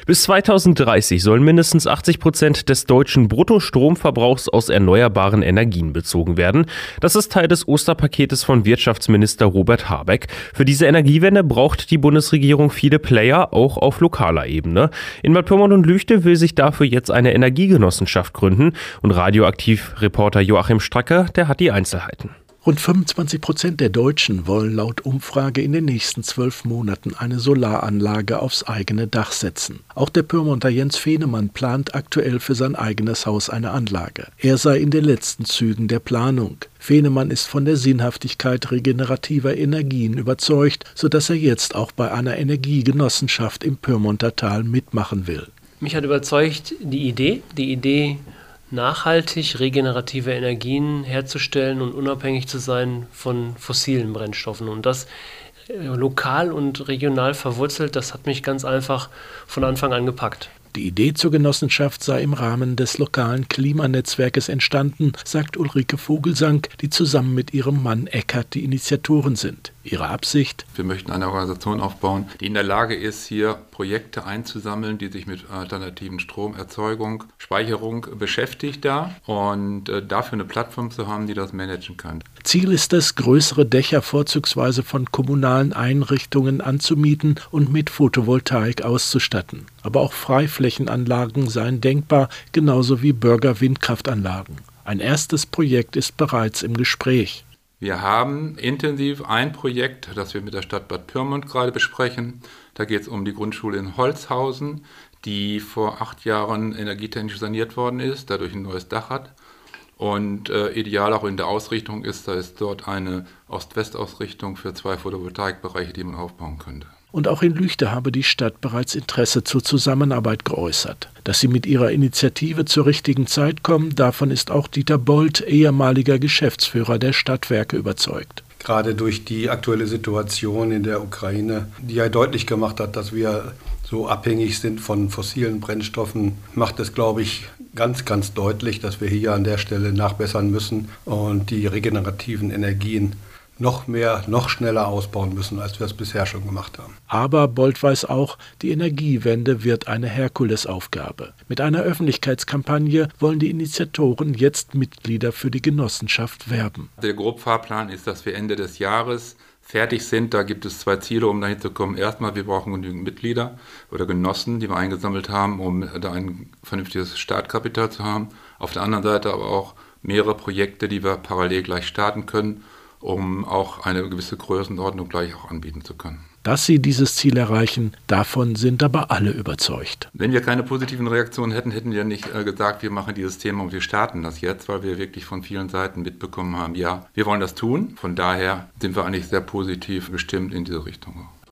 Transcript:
Bis 2030 sollen mindestens 80% des deutschen Bruttostromverbrauchs aus erneuerbaren Energien bezogen werden. Das ist Teil des Osterpaketes von Wirtschaftsminister Robert Habeck. Für diese Energiewende braucht die Bundesregierung viele Player, auch auf lokaler Ebene. In Bad Pyrmont und Lüchte will sich dafür jetzt eine Energiegenossenschaft gründen. Und Radioaktiv-Reporter Joachim Stracke, der hat die Einzelheiten. Rund 25% der Deutschen wollen laut Umfrage in den nächsten 12 Monaten eine Solaranlage aufs eigene Dach setzen. Auch der Pyrmonter Jens Fehnemann plant aktuell für sein eigenes Haus eine Anlage. Er sei in den letzten Zügen der Planung. Fehnemann ist von der Sinnhaftigkeit regenerativer Energien überzeugt, sodass er jetzt auch bei einer Energiegenossenschaft im Pyrmonter Tal mitmachen will. Mich hat überzeugt die Idee, nachhaltig regenerative Energien herzustellen und unabhängig zu sein von fossilen Brennstoffen. Und das lokal und regional verwurzelt, das hat mich ganz einfach von Anfang an gepackt. Die Idee zur Genossenschaft sei im Rahmen des lokalen Klimanetzwerkes entstanden, sagt Ulrike Vogelsang, die zusammen mit ihrem Mann Eckert die Initiatoren sind. Ihre Absicht? Wir möchten eine Organisation aufbauen, die in der Lage ist, hier Projekte einzusammeln, die sich mit alternativen Stromerzeugung, Speicherung beschäftigt und dafür eine Plattform zu haben, die das managen kann. Ziel ist es, größere Dächer vorzugsweise von kommunalen Einrichtungen anzumieten und mit Photovoltaik auszustatten. Aber auch Freiflächenanlagen seien denkbar, genauso wie Bürger-Windkraftanlagen. Ein erstes Projekt ist bereits im Gespräch. Wir haben intensiv ein Projekt, das wir mit der Stadt Bad Pyrmont gerade besprechen. Da geht es um die Grundschule in Holzhausen, die vor 8 Jahren energietechnisch saniert worden ist, dadurch ein neues Dach hat. Und ideal auch in der Ausrichtung ist, da ist dort eine Ost-West-Ausrichtung für 2 Photovoltaikbereiche, die man aufbauen könnte. Und auch in Lüchte habe die Stadt bereits Interesse zur Zusammenarbeit geäußert. Dass sie mit ihrer Initiative zur richtigen Zeit kommen, davon ist auch Dieter Bold, ehemaliger Geschäftsführer der Stadtwerke, überzeugt. Gerade durch die aktuelle Situation in der Ukraine, die ja deutlich gemacht hat, dass wir so abhängig sind von fossilen Brennstoffen, macht es, glaube ich, ganz, ganz deutlich, dass wir hier an der Stelle nachbessern müssen und die regenerativen Energien noch mehr, noch schneller ausbauen müssen, als wir es bisher schon gemacht haben. Aber Bold weiß auch, die Energiewende wird eine Herkulesaufgabe. Mit einer Öffentlichkeitskampagne wollen die Initiatoren jetzt Mitglieder für die Genossenschaft werben. Der Grobfahrplan ist, dass wir Ende des Jahres fertig sind. Da gibt es 2 Ziele, um dahin zu kommen. Erstmal, wir brauchen genügend Mitglieder oder Genossen, die wir eingesammelt haben, um da ein vernünftiges Startkapital zu haben. Auf der anderen Seite aber auch mehrere Projekte, die wir parallel gleich starten können, um auch eine gewisse Größenordnung gleich auch anbieten zu können. Dass sie dieses Ziel erreichen, davon sind aber alle überzeugt. Wenn wir keine positiven Reaktionen hätten, hätten wir nicht gesagt, wir machen dieses Thema und wir starten das jetzt, weil wir wirklich von vielen Seiten mitbekommen haben, ja, wir wollen das tun. Von daher sind wir eigentlich sehr positiv gestimmt in diese Richtung.